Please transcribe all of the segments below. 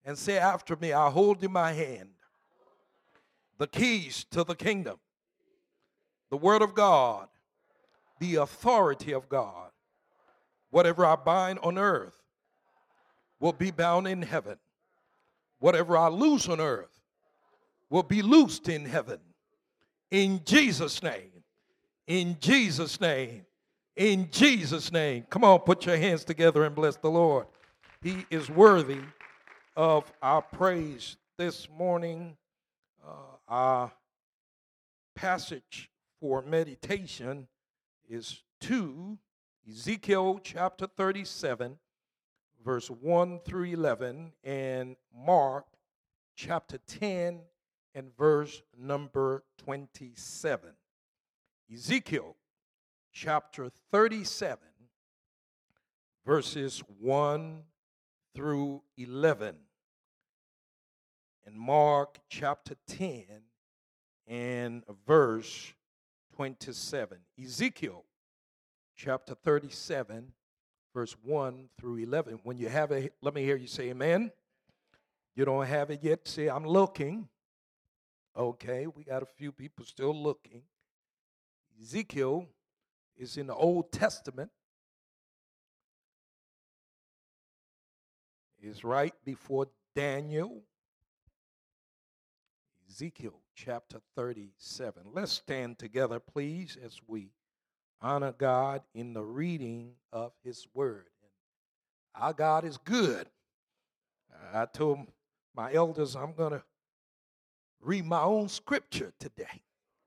And say after me, I hold in my hand the keys to the kingdom, the word of God, the authority of God. Whatever I bind on earth will be bound in heaven. Whatever I loose on earth will be loosed in heaven. In Jesus' name. In Jesus' name. In Jesus' name. Come on, put your hands together and bless the Lord. He is worthy of our praise this morning. Our passage for meditation is 2 Ezekiel chapter 37, verse 1 through 11, and Mark chapter 10 and verse number 27. Ezekiel chapter 37, verses 1 through 11, and Mark chapter 10 and verse 27. Ezekiel chapter 37, verse 1 through 11. When you have it, let me hear you say amen. You don't have it yet? Say, I'm looking. Okay, we got a few people still looking. Ezekiel is in the Old Testament. Is right before Daniel. Ezekiel chapter 37. Let's stand together, please, as we honor God in the reading of his word. Our God is good. I told my elders I'm going to read my own scripture today.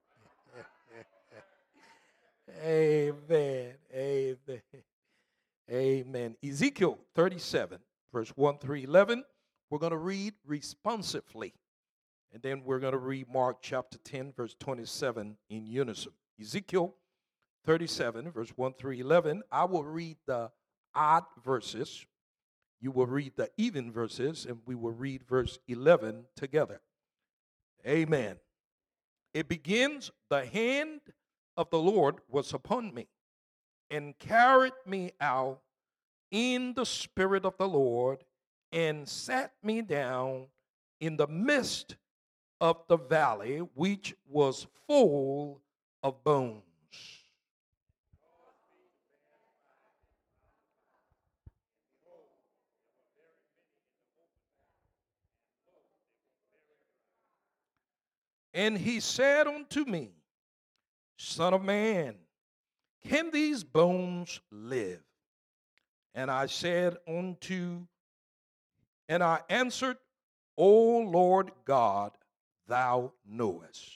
Amen. Amen. Amen. Ezekiel 37, verse 1 through 11. We're going to read responsively. And then we're going to read Mark chapter 10, verse 27 in unison. Ezekiel 37, verse 1 through 11. I will read the odd verses. You will read the even verses, and we will read verse 11 together. Amen. It begins, the hand of the Lord was upon me, and carried me out in the spirit of the Lord, and sat me down in the midst of the valley, which was full of bones. And he said unto me, Son of man, can these bones live? And I answered, O Lord God, thou knowest.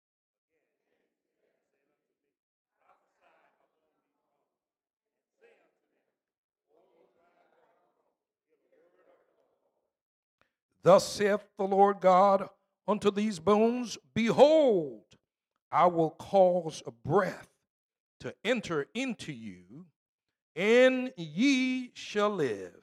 Thus saith the Lord God unto these bones, Behold, I will cause a breath to enter into you, and ye shall live.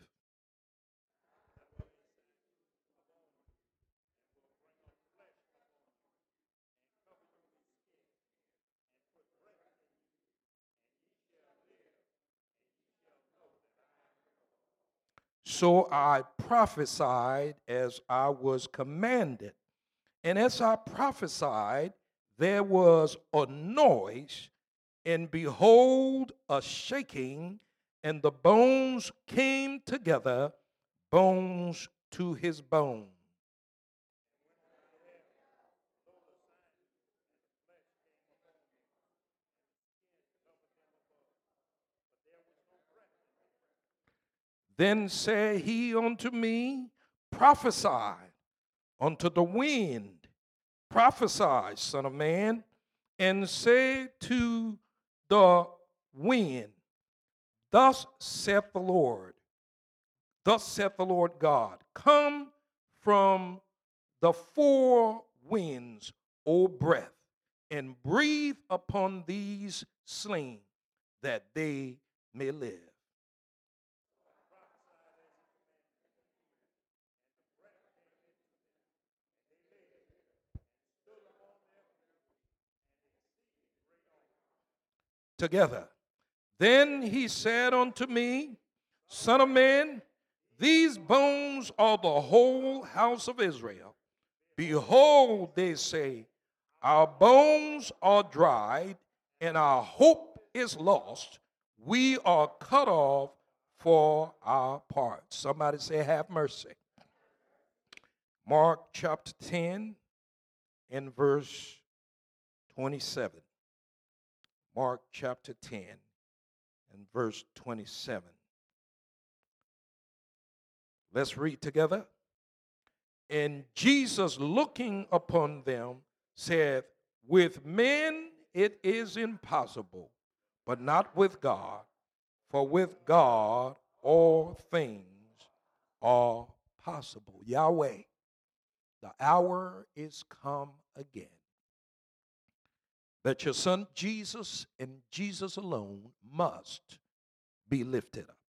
So I prophesied as I was commanded. And as I prophesied, there was a noise, and behold, a shaking, and the bones came together, bones to his bone. Then said he unto me, Prophesy unto the wind, prophesy, son of man, and say to the wind, Thus saith the Lord God, come from the four winds, O breath, and breathe upon these slain, that they may live. Together. Then he said unto me, Son of man, these bones are the whole house of Israel. Behold, they say, our bones are dried, and our hope is lost. We are cut off for our parts. Somebody say, have mercy. Mark chapter 10 and verse 27. Mark chapter 10 and verse 27. Let's read together. And Jesus, looking upon them, said, with men it is impossible, but not with God. For with God all things are possible. Yahweh, the hour is come again that your son Jesus and Jesus alone must be lifted up.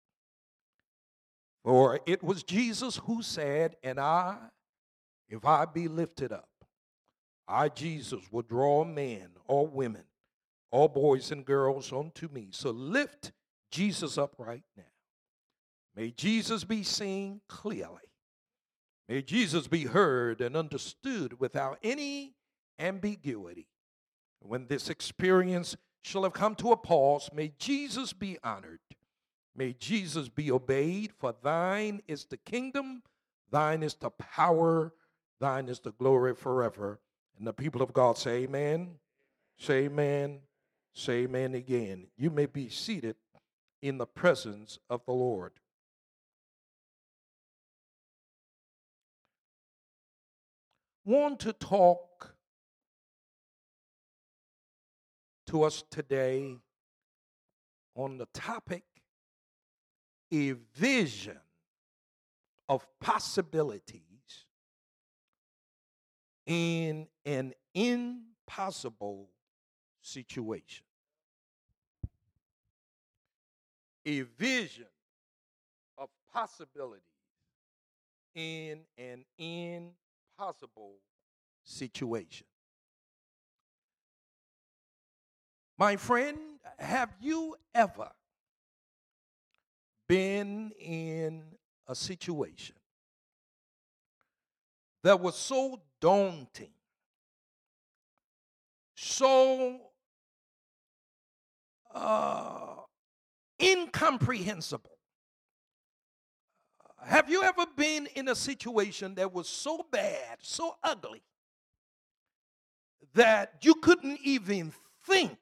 For it was Jesus who said, and if I be lifted up, I, Jesus, will draw men or women, all boys and girls unto me. So lift Jesus up right now. May Jesus be seen clearly. May Jesus be heard and understood without any ambiguity. When this experience shall have come to a pause, may Jesus be honored. May Jesus be obeyed, for thine is the kingdom, thine is the power, thine is the glory forever. And the people of God say amen, say amen, say amen again. You may be seated in the presence of the Lord. Want to talk to us today on the topic, a vision of possibilities in an impossible situation. A vision of possibilities in an impossible situation. My friend, have you ever been in a situation that was so daunting, so incomprehensible? Have you ever been in a situation that was so bad, so ugly, that you couldn't even think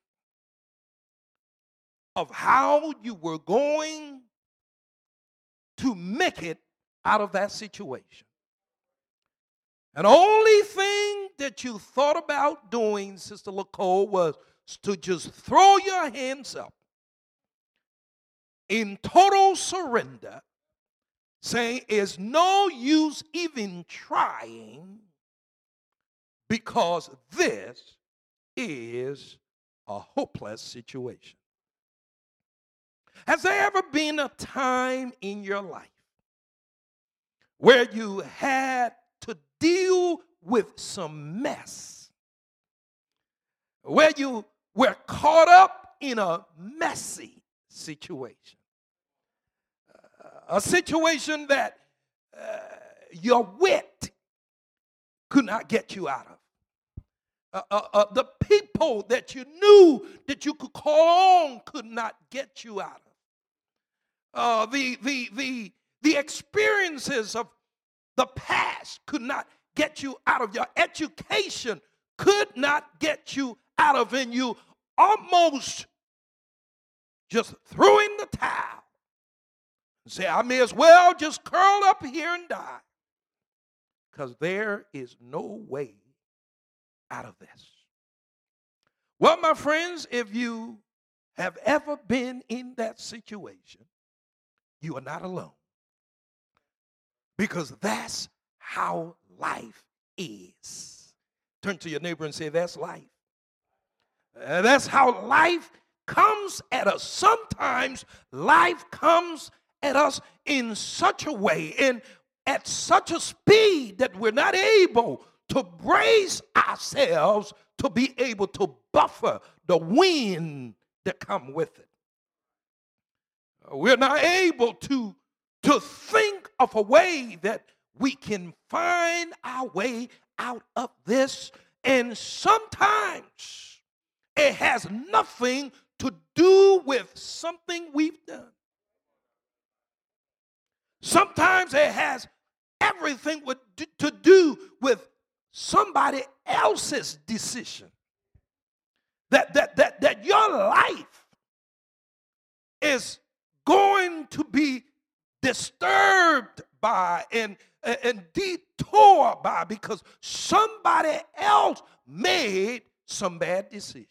of how you were going to make it out of that situation? And the only thing that you thought about doing, Sister LaCole, was to just throw your hands up in total surrender, saying it's no use even trying because this is a hopeless situation. Has there ever been a time in your life where you had to deal with some mess, where you were caught up in a messy situation, a situation that your wit could not get you out of? The people that you knew that you could call on could not get you out of. The experiences of the past could not get you out of. Your education could not get you out of, and you almost just threw in the towel and say, I may as well just curl up here and die, because there is no way out of this. Well, my friends, if you have ever been in that situation, you are not alone, because that's how life is. Turn to your neighbor and say, that's life. That's how life comes at us. Sometimes life comes at us in such a way and at such a speed that we're not able to brace ourselves to be able to buffer the wind that come with it. We're not able to to think of a way that we can find our way out of this. And sometimes it has nothing to do with something we've done. Sometimes it has everything to do with somebody else's decision. That your life is going to be disturbed by and detoured by because somebody else made some bad decisions.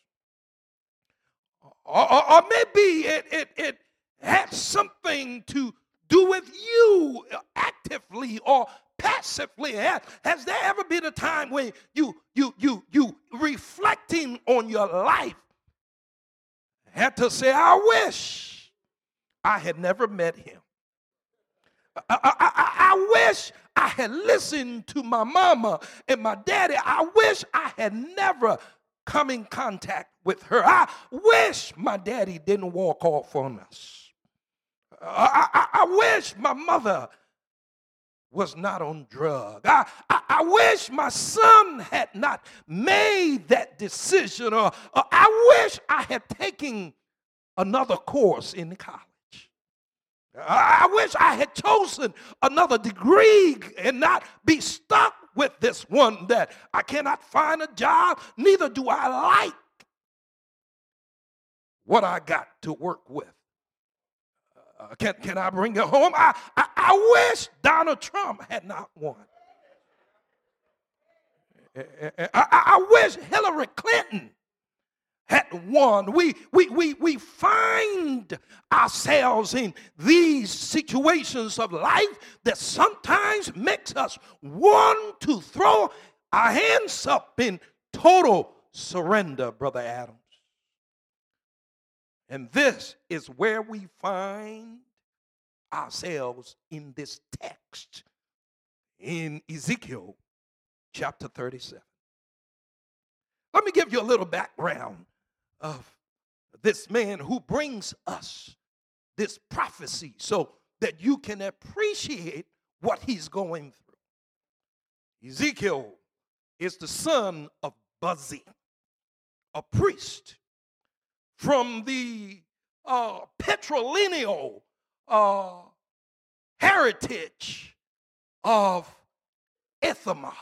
Or maybe it had something to do with you actively or passively. Has there ever been a time when you reflecting on your life had to say, I wish I had never met him. I wish I had listened to my mama and my daddy. I wish I had never come in contact with her. I wish my daddy didn't walk off on us. I wish my mother was not on drugs. I wish my son had not made that decision, or I wish I had taken another course in college. I wish I had chosen another degree and not be stuck with this one that I cannot find a job, neither do I like what I got to work with. Can I bring it home? I wish Donald Trump had not won. I wish Hillary Clinton had won. We find ourselves in these situations of life that sometimes makes us want to throw our hands up in total surrender, Brother Adams. And this is where we find ourselves in this text in Ezekiel chapter 37. Let me give you a little background of this man who brings us this prophecy so that you can appreciate what he's going through. Ezekiel is the son of Buzi, a priest from the patrilineal heritage of Ithamar,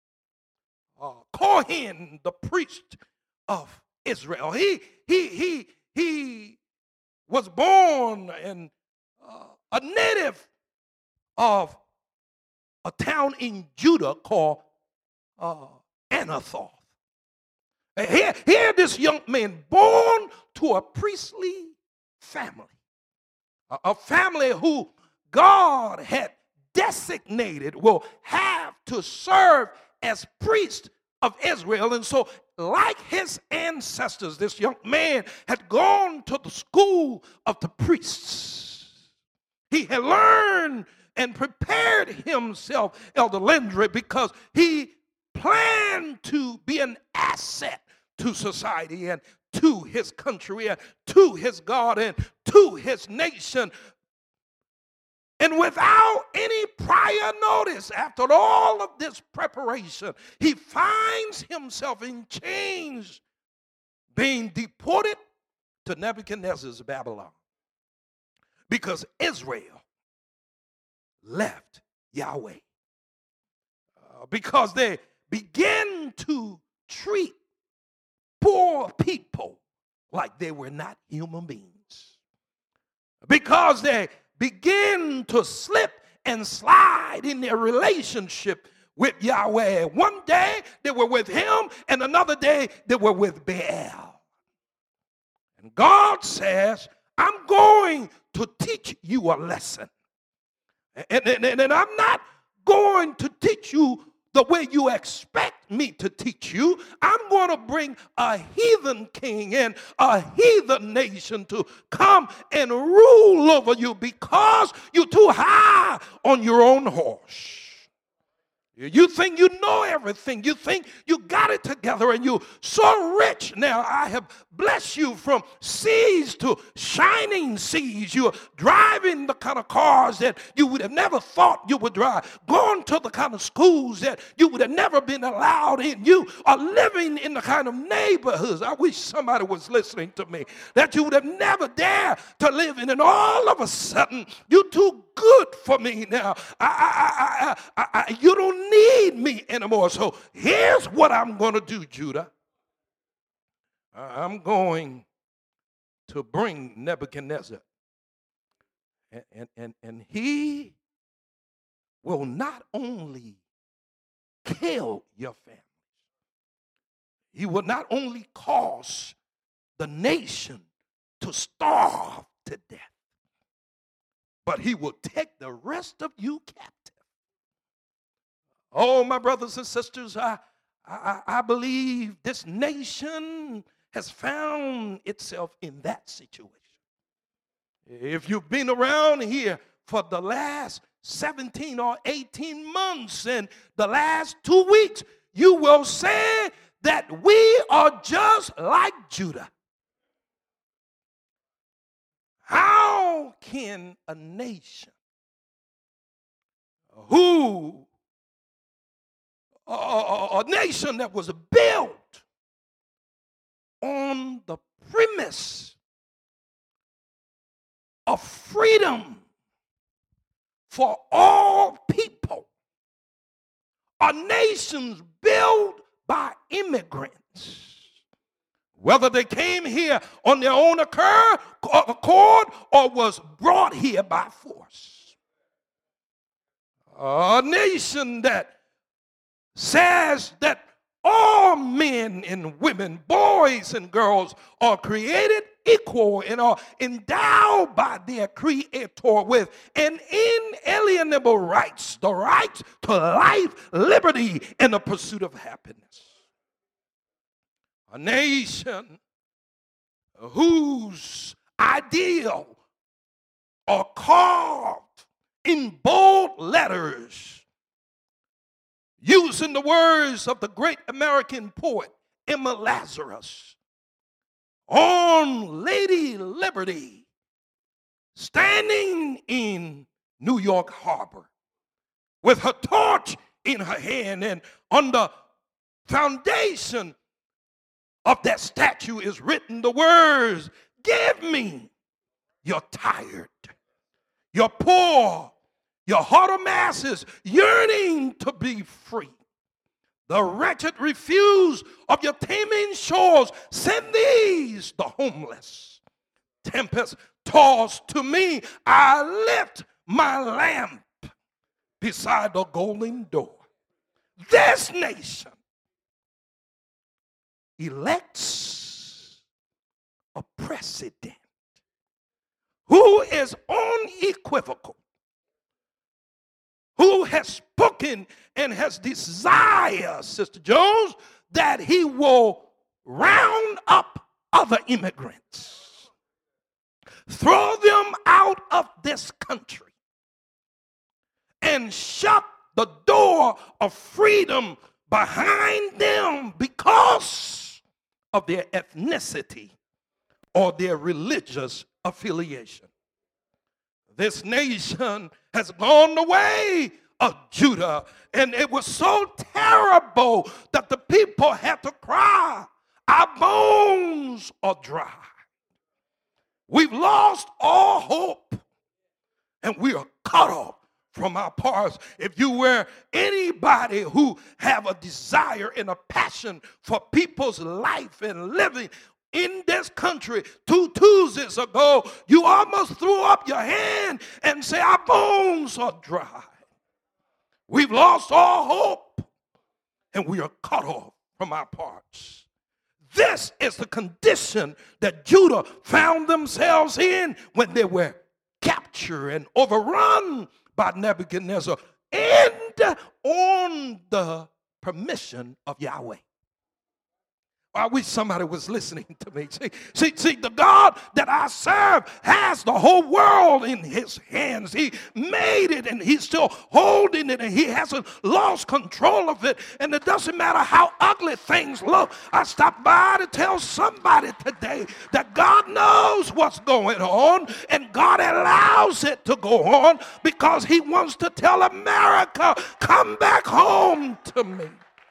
Kohen, the priest of Israel. He was born in a native of a town in Judah called Anathoth. Here this young man born to a priestly family, a family who God had designated will have to serve as priest of Israel. And so, like his ancestors, this young man had gone to the school of the priests. He had learned and prepared himself, Elder Landry, because he planned to be an asset to society and to his country and to his God and to his nation. And without any prior notice, after all of this preparation, he finds himself in chains, being deported to Nebuchadnezzar's Babylon, because Israel left Yahweh, because they began to treat poor people like they were not human beings, because they begin to slip and slide in their relationship with Yahweh. One day they were with him, and another day they were with Baal. And God says, I'm going to teach you a lesson. And I'm not going to teach you the way you expect me to teach you. I'm going to bring a heathen king and a heathen nation to come and rule over you because you're too high on your own horse. You think you know everything. You think you got it together and you're so rich. Now, I have blessed you from seas to shining seas. You're driving the kind of cars that you would have never thought you would drive. Going to the kind of schools that you would have never been allowed in. You are living in the kind of neighborhoods. I wish somebody was listening to me. That you would have never dared to live in. And all of a sudden, you're too good for me now. You don't need me anymore. So here's what I'm going to do, Judah. I'm going to bring Nebuchadnezzar. And he will not only kill your family, he will not only cause the nation to starve to death, but he will take the rest of you captive. Oh, my brothers and sisters, I believe this nation has found itself in that situation. If you've been around here for the last 17 or 18 months and the last 2 weeks, you will say that we are just like Judah. How can a nation a nation that was built on the premise of freedom for all people, a nation built by immigrants, whether they came here on their own accord or was brought here by force. A nation that says that all men and women, boys and girls, are created equal and are endowed by their Creator with an inalienable rights, the right to life, liberty, and the pursuit of happiness. A nation whose ideal are carved in bold letters, using the words of the great American poet Emma Lazarus, on Lady Liberty, standing in New York Harbor with her torch in her hand, and on the foundation of that statue is written the words, "Give me your tired, your poor, your heart of masses yearning to be free. The wretched refuse of your taming shores. Send these, the homeless. Tempest tossed to me, I lift my lamp beside the golden door." This nation elects a president who is unequivocal, who has spoken and has desired, Sister Jones, that he will round up other immigrants, throw them out of this country, and shut the door of freedom behind them because of their ethnicity or their religious affiliation. This nation has gone the way of Judah, and it was so terrible that the people had to cry, "Our bones are dry." We've lost all hope, and we are cut off from our parts. If you were anybody who have a desire and a passion for people's life and living in this country 2 Tuesdays ago, you almost threw up your hand and said, "Our bones are dry. We've lost all hope, and we are cut off from our parts." This is the condition that Judah found themselves in when they were captured and overrun by Nebuchadnezzar, and on the permission of Yahweh. I wish somebody was listening to me. See, the God that I serve has the whole world in his hands. He made it and he's still holding it and he hasn't lost control of it. And it doesn't matter how ugly things look. I stopped by to tell somebody today that God knows what's going on and God allows it to go on because he wants to tell America, come back home to me.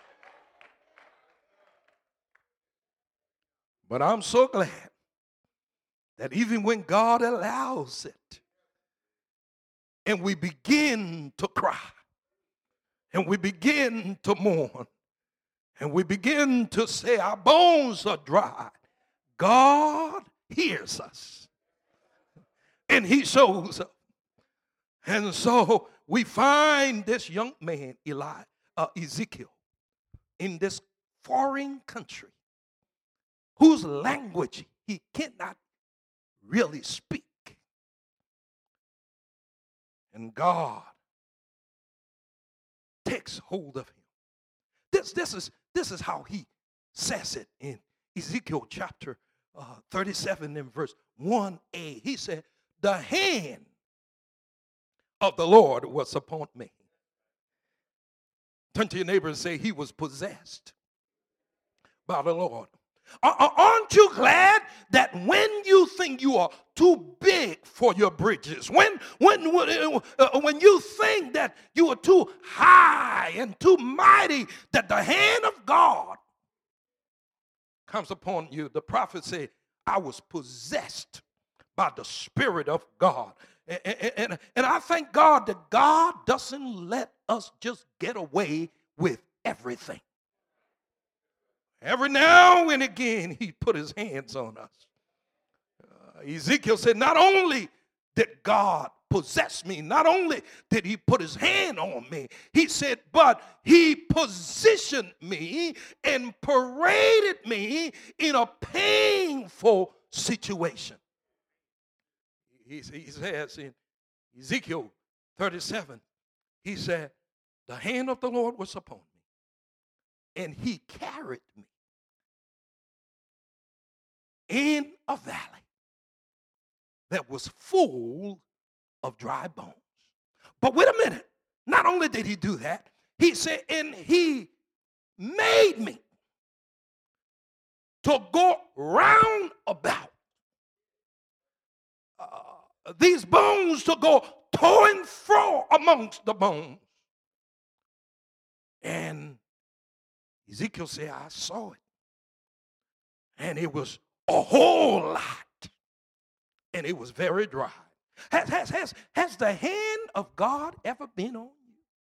But I'm so glad that even when God allows it and we begin to cry and we begin to mourn and we begin to say our bones are dry, God hears us and he shows up. And so we find this young man, Ezekiel, in this foreign country, whose language he cannot really speak. And God takes hold of him. This is how he says it in Ezekiel chapter 37 and verse 1a. He said, the hand of the Lord was upon me. Turn to your neighbor and say, he was possessed by the Lord. Aren't you glad that when you think you are too big for your bridges, when you think that you are too high and too mighty, that the hand of God comes upon you? The prophet said, I was possessed by the Spirit of God. And I thank God that God doesn't let us just get away with everything. Every now and again, he put his hands on us. Ezekiel said, not only did God possess me, not only did he put his hand on me, he said, but he positioned me and paraded me in a painful situation. He says in Ezekiel 37, he said, the hand of the Lord was upon me, and he carried me in a valley that was full of dry bones. But wait a minute. Not only did he do that, he said, and he made me to go round about these bones, to go to and fro amongst the bones. And Ezekiel said, I saw it. And it was a whole lot. And it was very dry. Has the hand of God ever been on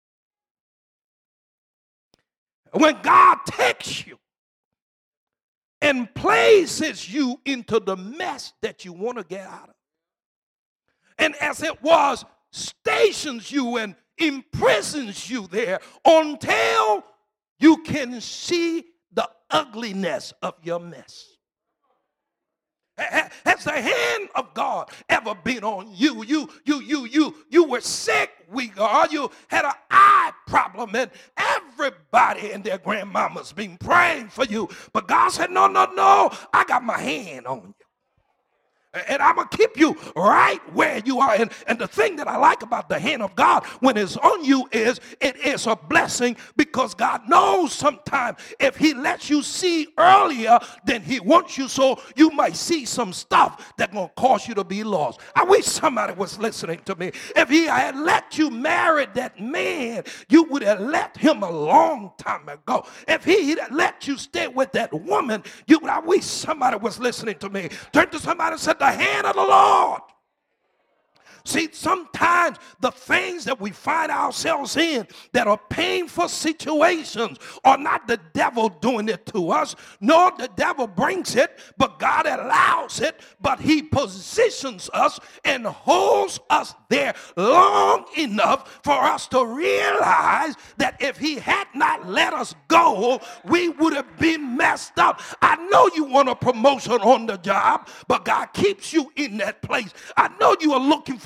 you? When God takes you and places you into the mess that you want to get out of, and as it was, stations you and imprisons you there until you can see the ugliness of your mess. Has the hand of God ever been on you? You were sick, you had an eye problem, and everybody and their grandmama's been praying for you. But God said, no, I got my hand on you. And I'm going to keep you right where you are. And the thing that I like about the hand of God when it's on you is it is a blessing, because God knows sometimes if he lets you see earlier than he wants you, so you might see some stuff that's going to cause you to be lost. I wish somebody was listening to me. If he had let you marry that man, you would have left him a long time ago. If he had let you stay with that woman, I wish somebody was listening to me. Turn to somebody and say, the hand of the Lord. See, sometimes the things that we find ourselves in that are painful situations are not the devil doing it to us. No, the devil brings it, but God allows it. But he positions us and holds us there long enough for us to realize that if he had not let us go, we would have been messed up. I know you want a promotion on the job, but God keeps you in that place. I know you are looking for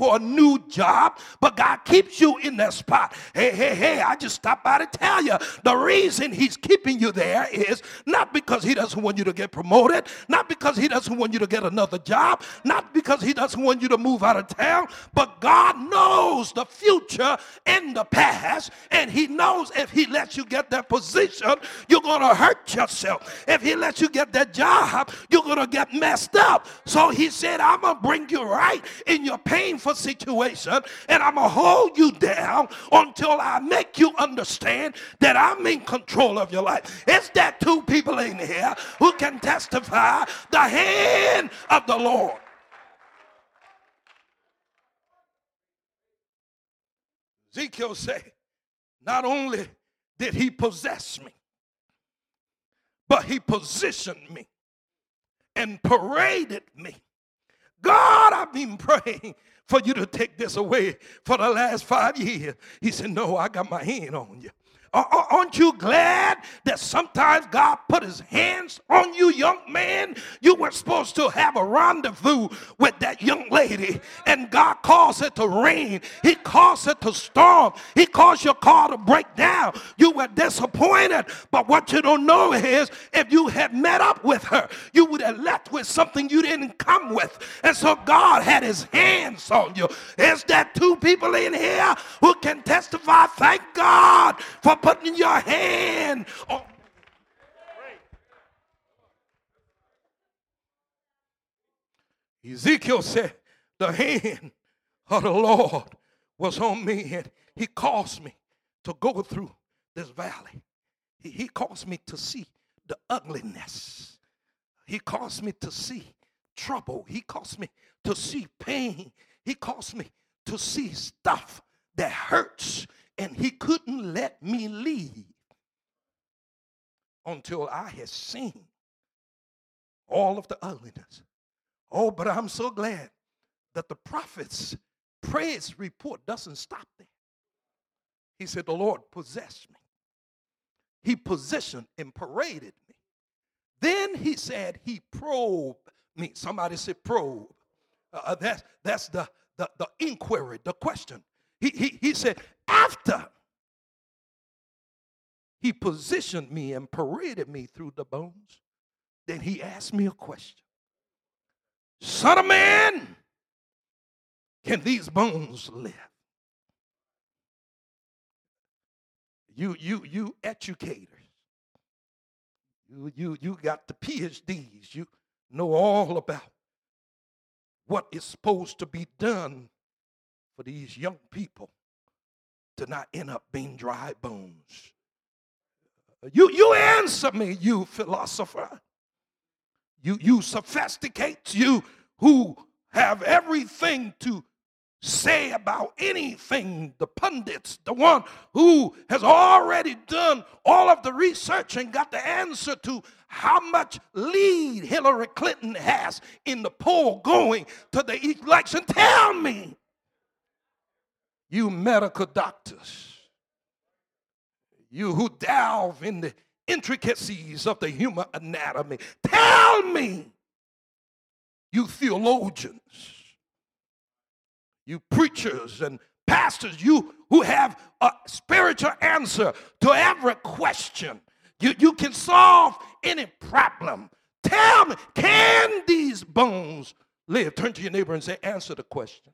for a new job, but God keeps you in that spot. Hey, I just stopped by to tell you the reason he's keeping you there is not because he doesn't want you to get promoted, not because he doesn't want you to get another job, not because he doesn't want you to move out of town, but God knows the future and the past, and he knows if he lets you get that position, you're going to hurt yourself. If he lets you get that job, you're going to get messed up. So he said, I'm going to bring you right in your painful situation, and I'm going to hold you down until I make you understand that I'm in control of your life. Is there two people in here who can testify the hand of the Lord? Ezekiel said, not only did he possess me, but he positioned me and paraded me. God, I've been praying for you to take this away for the last 5 years. He said, no, I got my hand on you. Aren't you glad that sometimes God put his hands on you, young man? You were supposed to have a rendezvous with that young lady, and God caused it to rain. He caused it to storm. He caused your car to break down. You were disappointed, but what you don't know is if you had met up with her, you would have left with something you didn't come with. And so God had his hands on you. Is there two people in here who can testify? Thank God for putting your hand on. Ezekiel said, the hand of the Lord was on me, and he caused me to go through this valley. He caused me to see the ugliness. He caused me to see trouble. He caused me to see pain. He caused me to see stuff that hurts. And he couldn't let me leave until I had seen all of the ugliness. Oh, but I'm so glad that the prophet's praise report doesn't stop there. He said, the Lord possessed me. He positioned and paraded me. Then he said he probed me. Somebody said probe. That's the inquiry, the question. He said, after he positioned me and paraded me through the bones, then he asked me a question. Son of man, can these bones live? You educators, you got the PhDs, you know all about what is supposed to be done for these young people to not end up being dry bones. You answer me, you philosopher. You sophisticates, you who have everything to say about anything, the pundits, the one who has already done all of the research and got the answer to how much lead Hillary Clinton has in the poll going to the election. Tell me, you medical doctors, you who delve in the intricacies of the human anatomy, tell me, you theologians, you preachers and pastors, you who have a spiritual answer to every question, you can solve any problem. Tell me, can these bones live? Turn to your neighbor and say, answer the question.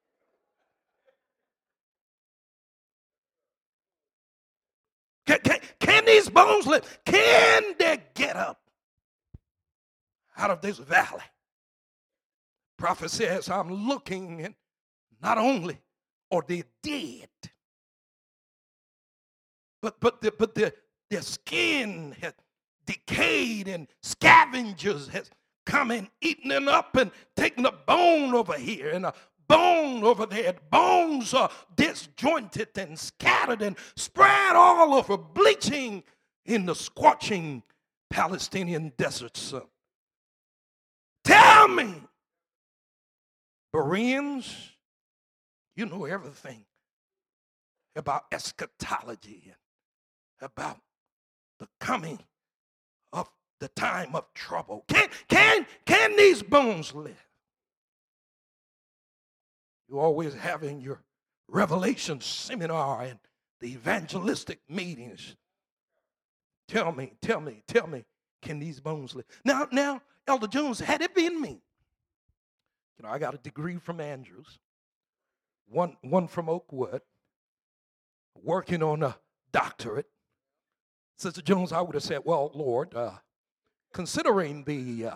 Can these bones live? Can they get up out of this valley? Prophet says, I'm looking, and not only are they dead, but their skin has decayed, and scavengers has come and eaten them up and taken a bone over here and a bone over there. Bones are disjointed and scattered and spread all over, bleaching in the scorching Palestinian desert sun. Tell me, Bereans, you know everything about eschatology and about the coming of the time of trouble. Can these bones live? You're always having your revelation seminar and the evangelistic meetings. Tell me, can these bones live? Now, Elder Jones, had it been me, I got a degree from Andrews, one from Oakwood, working on a doctorate. Sister Jones, I would have said, well, Lord, considering the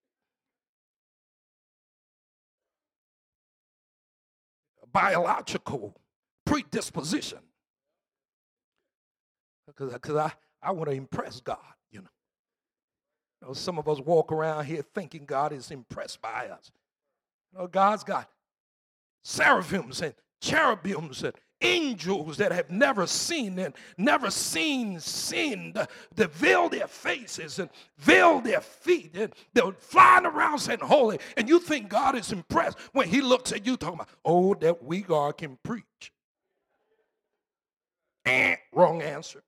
biological predisposition, because I want to impress God, Some of us walk around here thinking God is impressed by us. God's got seraphims and cherubims and angels that have never seen sin, that veil their faces and veil their feet, and they're flying around saying holy, and you think God is impressed when he looks at you talking about, oh, that we God can preach. Wrong answer.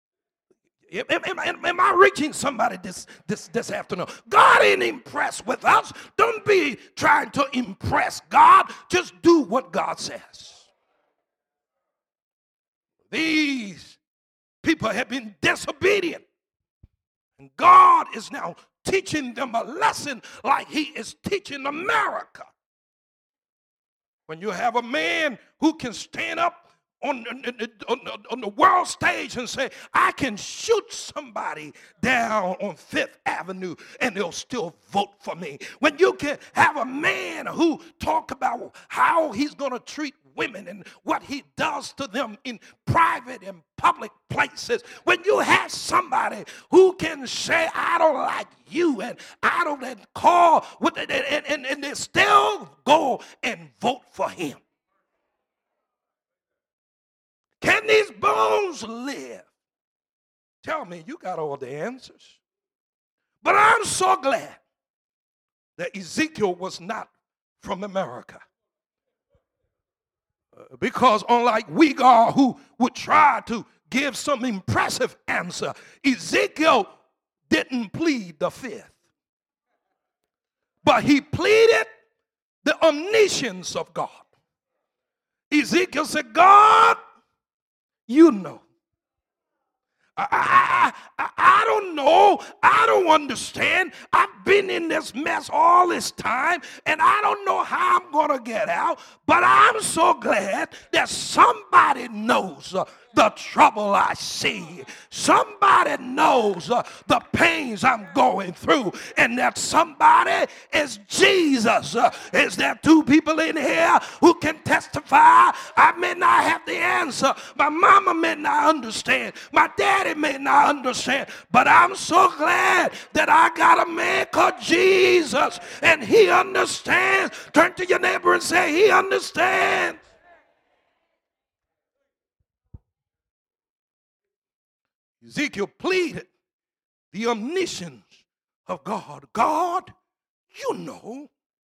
Am I reaching somebody this afternoon? God ain't impressed with us. Don't be trying to impress God. Just do what God says. These people have been disobedient. And God is now teaching them a lesson like he is teaching America. When you have a man who can stand up on the world stage and say, I can shoot somebody down on Fifth Avenue and they'll still vote for me. When you can have a man who talk about how he's going to treat women and what he does to them in private and public places. When you have somebody who can say, I don't like you, and I don't call, and they still go and vote for him. Can these bones live? Tell me, you got all the answers. But I'm so glad that Ezekiel was not from America. Because unlike Wegar, who would try to give some impressive answer, Ezekiel didn't plead the fifth. But he pleaded the omniscience of God. Ezekiel said, God, you know. I don't know. I don't understand. I've been in this mess all this time, and I don't know how I'm going to get out. But I'm so glad that somebody knows the trouble I see. Somebody knows the pains I'm going through, and that somebody is Jesus. Is there two people in here who can testify? I may not have the answer. My mama may not understand. My daddy may not understand. But I'm so glad that I got a man called Jesus, and he understands. Turn to your neighbor and say, he understands. Ezekiel pleaded the omniscience of God. God, you know.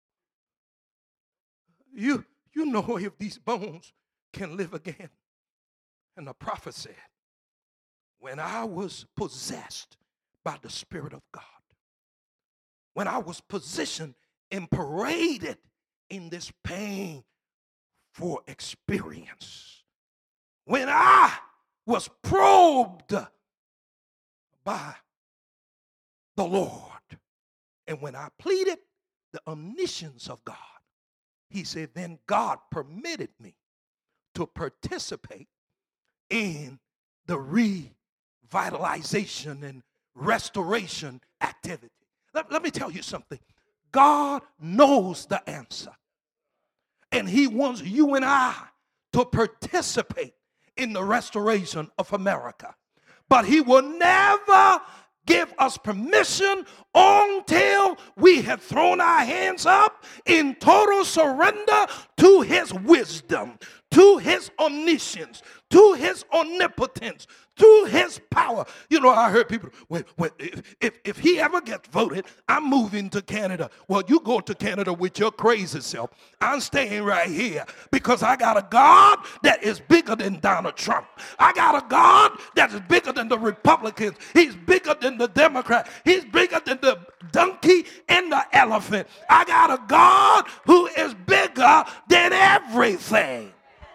You know if these bones can live again. And the prophet said, when I was possessed by the Spirit of God, when I was positioned and paraded in this pain for experience, when I was probed by the Lord, and when I pleaded the omniscience of God, he said, then God permitted me to participate in the revitalization and restoration activity. Let me tell you something. God knows the answer, and he wants you and I to participate in the restoration of America. But he will never give us permission until we have thrown our hands up in total surrender to his wisdom, to his omniscience, to his omnipotence, to his power. You know, I heard people, if he ever gets voted, I'm moving to Canada. Well, you go to Canada with your crazy self. I'm staying right here because I got a God that is bigger than Donald Trump. I got a God that is bigger than the Republicans. He's bigger than the Democrats. He's bigger than the Dunkin' donkey and the elephant. I got a God who is bigger than everything.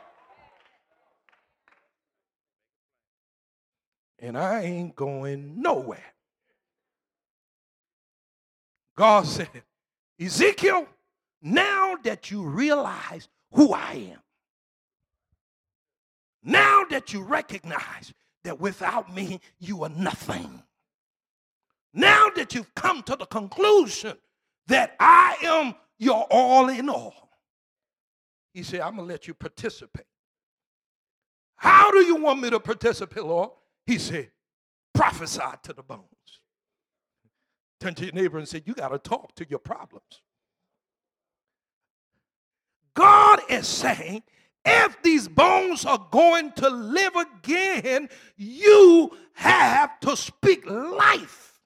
And I ain't going nowhere. God said, Ezekiel, now that you realize who I am, now that you recognize that without me you are nothing, now that you've come to the conclusion that I am your all in all, he said, I'm going to let you participate. How do you want me to participate, Lord? He said, prophesy to the bones. Turn to your neighbor and say, you got to talk to your problems. God is saying, if these bones are going to live again, you have to speak life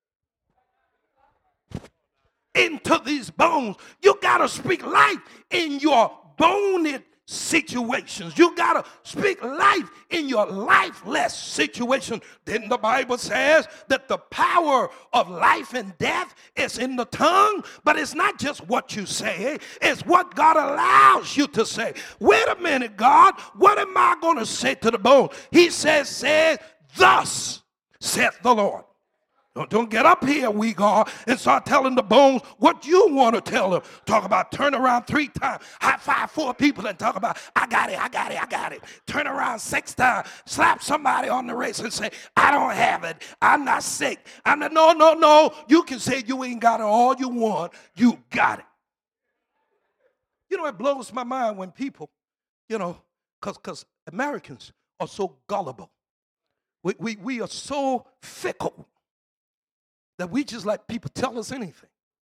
into these bones. You got to speak life in your bony situations. You got to speak life in your lifeless situation. Then the Bible says that the power of life and death is in the tongue, but it's not just what you say, it's what God allows you to say. Wait a minute, God, what am I going to say to the bone? He says, thus saith the Lord. Don't get up here, we God, and start telling the bones what you want to tell them. Talk about turn around 3 times, high five 4 people and talk about, I got it, I got it, I got it. Turn around 6 times, slap somebody on the wrist and say, I don't have it, I'm not sick. I'm not, no. You can say you ain't got it all you want, you got it. You know, it blows my mind when people, because Americans are so gullible. We are so fickle that we just let people tell us anything.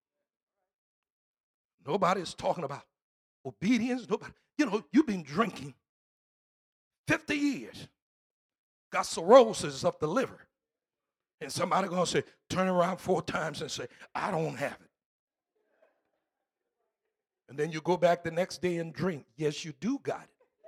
Nobody's talking about obedience. Nobody, you've been drinking 50 years, got cirrhosis of the liver, and somebody gonna say, turn around 4 times and say, I don't have it. And then you go back the next day and drink. Yes, you do got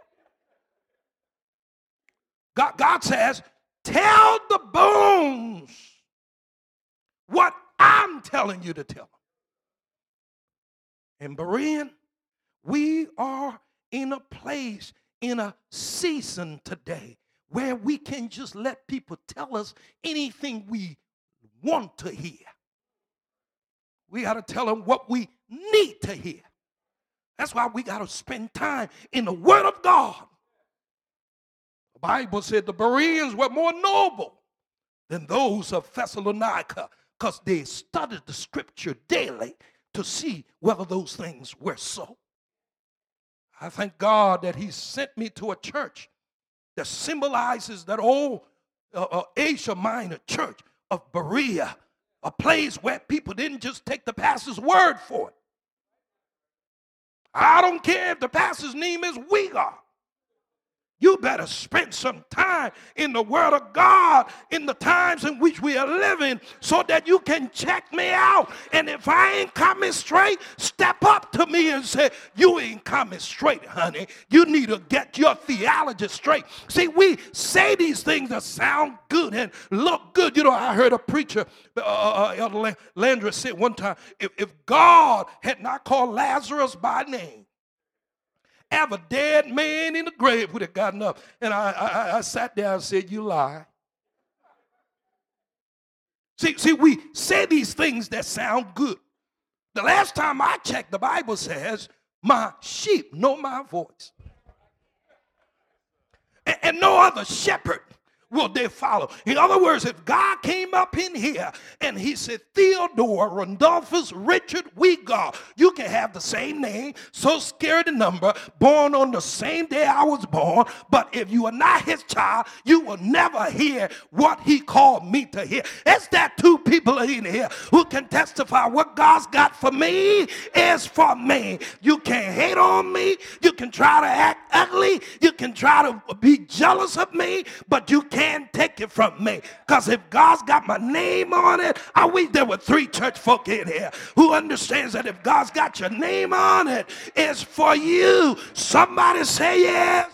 it. God says, tell the bones what I'm telling you to tell them. And Berean, we are in a place, in a season today where we can just let people tell us anything we want to hear. We got to tell them what we need to hear. That's why we got to spend time in the Word of God. The Bible said the Bereans were more noble than those of Thessalonica, because they studied the scripture daily to see whether those things were so. I thank God that he sent me to a church that symbolizes that old Asia Minor church of Berea, a place where people didn't just take the pastor's word for it. I don't care if the pastor's name is Wegar. You better spend some time in the Word of God in the times in which we are living so that you can check me out. And if I ain't coming straight, step up to me and say, you ain't coming straight, honey. You need to get your theology straight. See, we say these things that sound good and look good. I heard a preacher, Elder Landry, said one time, if God had not called Lazarus by name, ever dead man in the grave would have gotten up. And I sat there and said, you lie. See, we say these things that sound good. The last time I checked, the Bible says, my sheep know my voice. And no other shepherd will they follow. In other words, if God came up in here and he said, Theodore Randolphus Richard Wegar, you can have the same name, so scared the number, born on the same day I was born, but if you are not his child, you will never hear what he called me to hear. It's that 2 people in here who can testify what God's got for me is for me. You can't hate on me. You can try to act ugly. You can try to be jealous of me, but you can't take it from me. Because if God's got my name on it, I wish there were 3 church folk in here who understands that if God's got your name on it, it's for you. Somebody say yes.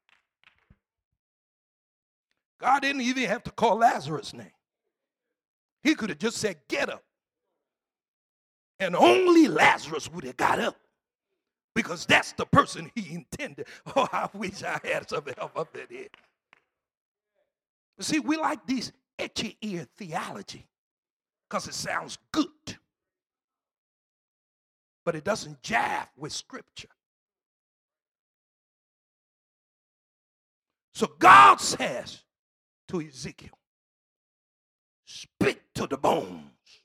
God didn't even have to call Lazarus' name. He could have just said, get up. And only Lazarus would have got up, because that's the person he intended. Oh, I wish I had some help up in here. You see, we like these itchy ear theology because it sounds good, but it doesn't jive with Scripture. So God says to Ezekiel, speak to the bones.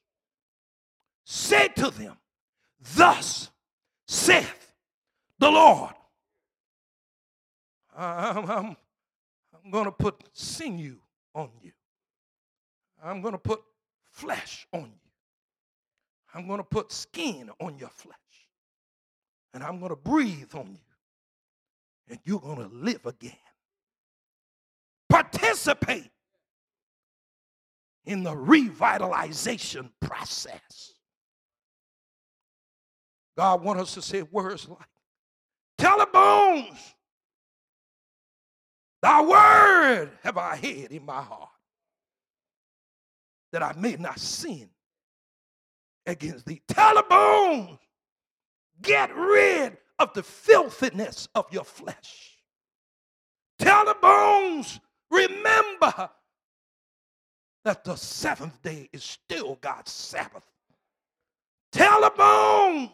Say to them, thus saith the Lord. I'm going to put sinew on you. I'm going to put flesh on you. I'm going to put skin on your flesh. And I'm going to breathe on you. And you're going to live again. Participate in the revitalization process. God wants us to say words like, tell the bones, thy word have I hid in my heart, that I may not sin against thee. Tell the bones, get rid of the filthiness of your flesh. Tell the bones, remember that the seventh day is still God's Sabbath. Tell the bones,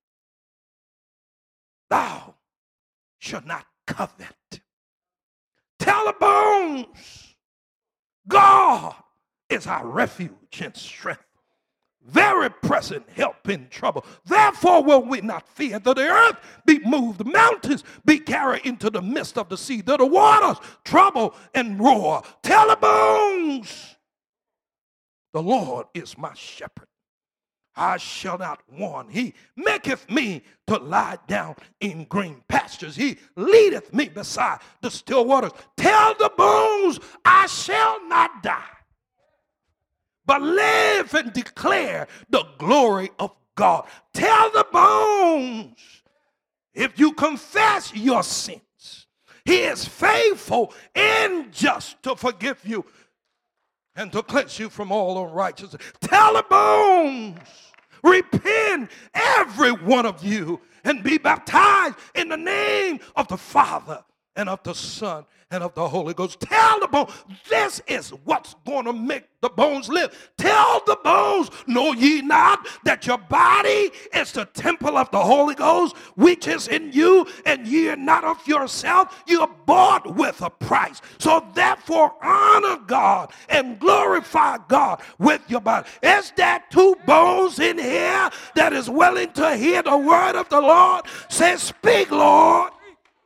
thou shalt not covet. Tell the bones, God is our refuge and strength, very present help in trouble. Therefore will we not fear, though the earth be moved, the mountains be carried into the midst of the sea, though the waters trouble and roar. Tell the bones, the Lord is my shepherd, I shall not want. He maketh me to lie down in green pastures. He leadeth me beside the still waters. Tell the bones, I shall not die, but live and declare the glory of God. Tell the bones, if you confess your sins, he is faithful and just to forgive you and to cleanse you from all unrighteousness. Tell the bones, repent every one of you and be baptized in the name of the Father and of the Son and of the Holy Ghost. Tell the bones, this is what's going to make the bones live. Tell the bones, know ye not that your body is the temple of the Holy Ghost, which is in you, and ye are not of yourself. You are bought with a price. So therefore honor God and glorify God with your body. Is there two bones in here that is willing to hear the word of the Lord? Say, speak, Lord.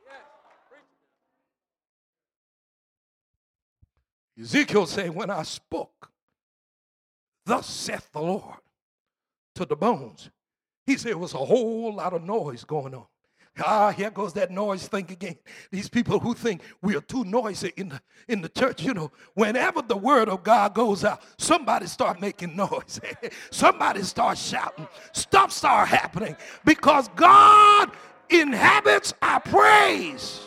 Ezekiel said, when I spoke, thus saith the Lord to the bones. He said it was a whole lot of noise going on. Here goes that noise thing again. These people who think we are too noisy in the church, you know, whenever the word of God goes out, somebody start making noise. Somebody start shouting. Stuff start happening because God inhabits our praise.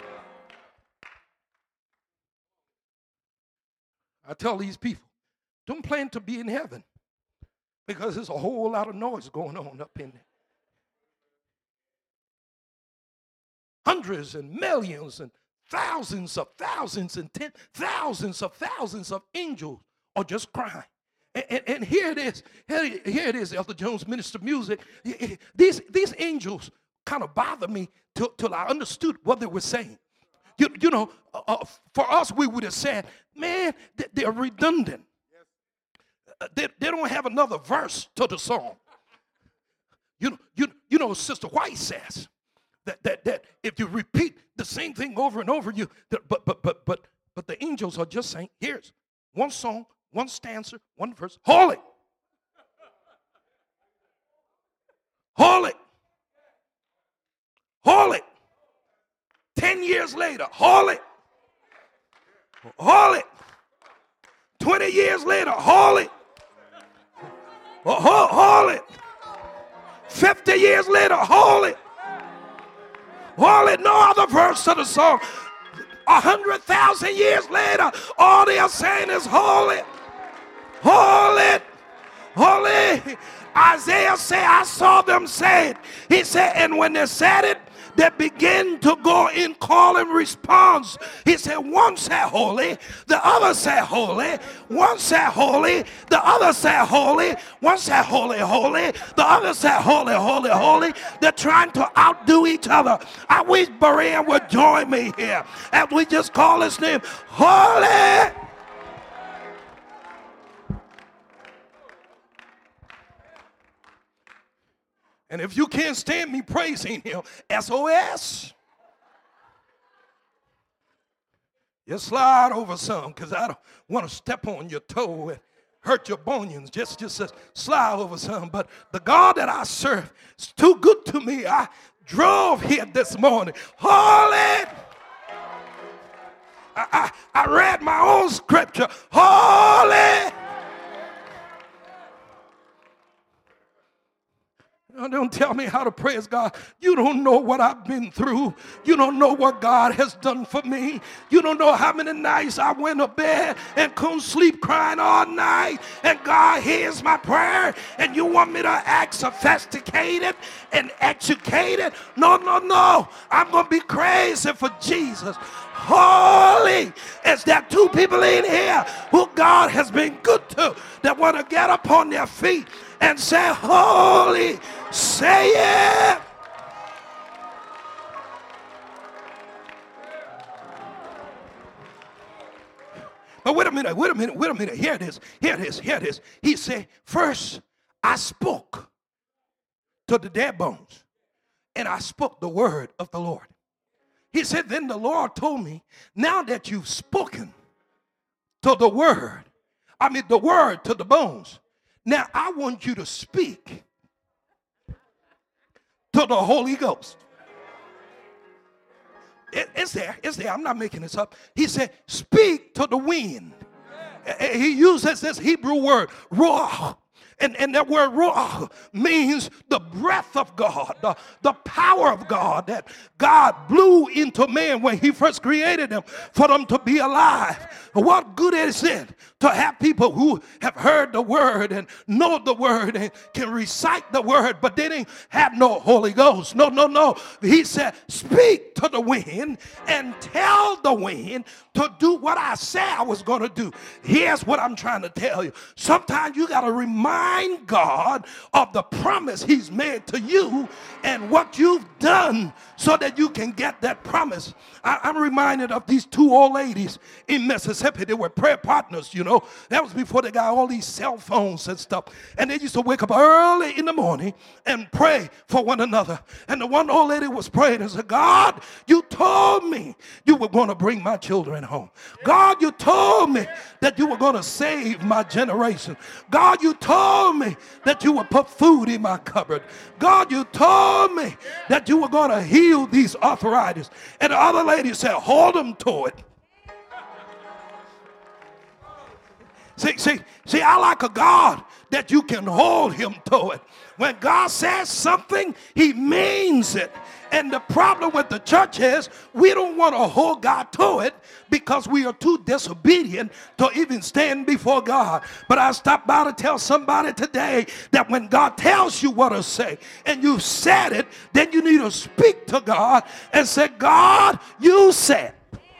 I tell these people, don't plan to be in heaven because there's a whole lot of noise going on up in there. Hundreds and millions and thousands and thousands of angels are just crying. And here it is. Here it is, Elder Jones, Minister Music. These angels kind of bother me till I understood what they were saying. You know, for us, we would have said, man, they're redundant. They don't have another verse to the song. You know, Sister White says that if you repeat the same thing over and over, but the angels are just saying, here's one song, one stanza, one verse. Holy, holy, holy. 10 years later, holy, holy. 20 years later, holy, holy. 50 years later, holy, holy. No other verse to the song. 100,000 years later, all they are saying is holy, holy, holy. Isaiah said, I saw them say it. He said, and when they said it, they begin to go in call and response. He said, one said holy, the other said holy, one said holy, the other said holy, one said holy, holy, the other said holy, holy, holy. They're trying to outdo each other. I wish Berean would join me here as we just call his name holy. And if you can't stand me praising him, SOS. Just slide over some, because I don't want to step on your toe and hurt your bunions. Just slide over some. But the God that I serve is too good to me. I drove here this morning. Holy. I read my own scripture. Holy. Don't tell me how to praise God. You don't know what I've been through. You don't know what God has done for me. You don't know how many nights I went to bed and couldn't sleep crying all night. And God hears my prayer. And you want me to act sophisticated and educated? No, no, no. I'm going to be crazy for Jesus. Holy. Is there two people in here who God has been good to that want to get up on their feet and say, holy? Say it. But wait a minute. Here it is. He said, first I spoke to the dead bones, and I spoke the word of the Lord. He said, then the Lord told me, now that you've spoken to the word to the bones, now I want you to speak to the Holy Ghost. It's there. I'm not making this up. He said, speak to the wind. He uses this Hebrew word, ruach. And that word ruach means the breath of God, the power of God that God blew into man when he first created them for them to be alive. What good is it to have people who have heard the word and know the word and can recite the word, but they didn't have no Holy Ghost? No. He said, speak to the wind and tell the wind to do what I said I was going to do. Here's what I'm trying to tell you. Sometimes you got to remind God of the promise he's made to you and what you've done so that you can get that promise. I'm reminded of these two old ladies in Mississippi. They were prayer partners, you know. That was before they got all these cell phones and stuff. And they used to wake up early in the morning and pray for one another. And the one old lady was praying and said, God, you told me you were going to bring my children home. God, you told me that you were going to save my generation. God, you told me that you would put food in my cupboard. God, you told me that you were going to heal these arthritis. And the other lady said, hold them to it. See, I like a God that you can hold him to it. When God says something, he means it. And the problem with the church is we don't want to hold God to it because we are too disobedient to even stand before God. But I stopped by to tell somebody today that when God tells you what to say and you've said it, then you need to speak to God and say, God, you said,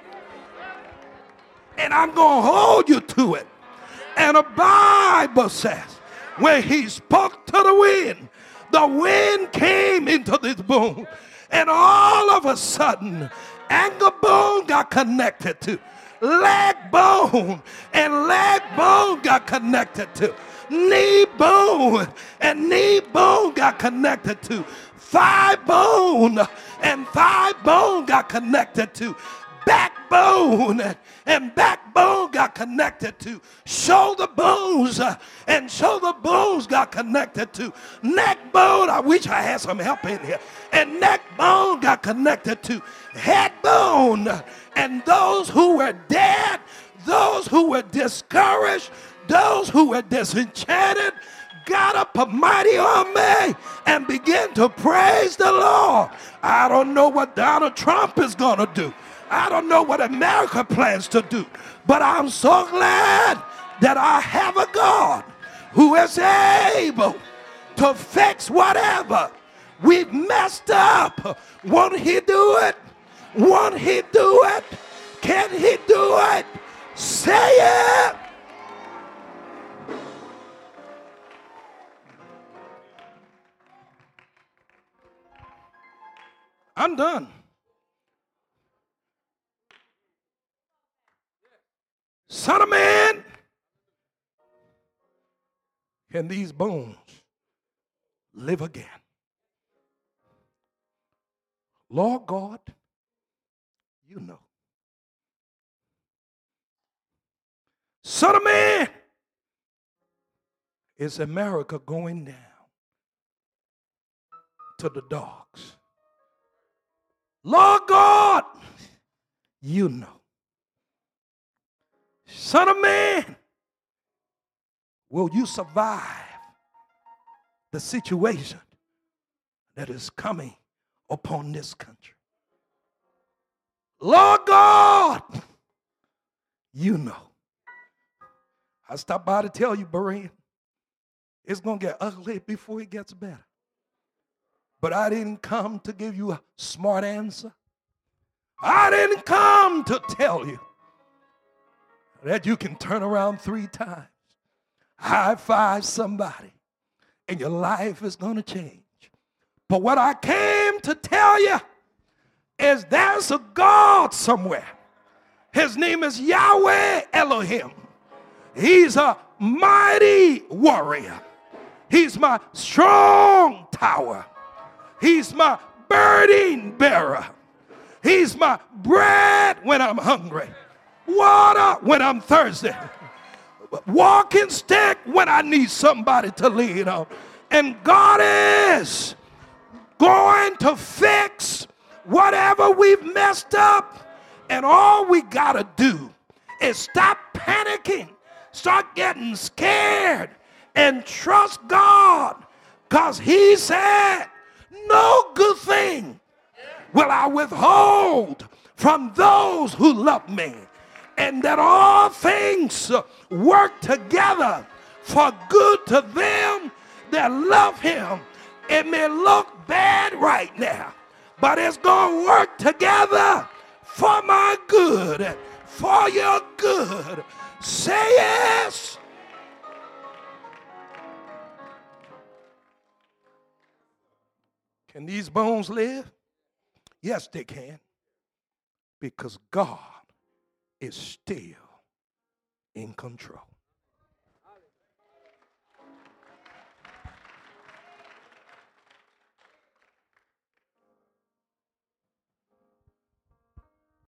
and I'm going to hold you to it. And the Bible says, when he spoke to the wind came into this bone. And all of a sudden, ankle bone got connected to leg bone, and leg bone got connected to knee bone, and knee bone got connected to thigh bone, and thigh bone got connected to backbone, and backbone got connected to shoulder bones, and shoulder bones got connected to neck bone. I wish I had some help in here. And neck bone got connected to head bone. And those who were dead, those who were discouraged, those who were disenchanted, got up a mighty army and began to praise the Lord. I don't know what Donald Trump is going to do. I don't know what America plans to do, but I'm so glad that I have a God who is able to fix whatever we've messed up. Won't he do it? Won't he do it? Can he do it? Say it. I'm done. Son of man, can these bones live again? Lord God, you know. Son of man, is America going down to the dogs? Lord God, you know. Son of man, will you survive the situation that is coming upon this country? Lord God, you know. I stopped by to tell you, Berean, it's going to get ugly before it gets better. But I didn't come to give you a smart answer. I didn't come to tell you that you can turn around 3 times, high five somebody, and your life is going to change. But what I came to tell you is there's a God somewhere. His name is Yahweh Elohim. He's a mighty warrior. He's my strong tower. He's my burden bearer. He's my bread when I'm hungry, water when I'm thirsty, walking stick when I need somebody to lean on. And God is going to fix whatever we've messed up. And all we got to do is stop panicking, start getting scared, and trust God. Because he said, no good thing will I withhold from those who love me, and that all things work together for good to them that love him. It may look bad right now, but it's going to work together for my good, for your good. Say yes. Can these bones live? Yes, they can. Because God is still in control.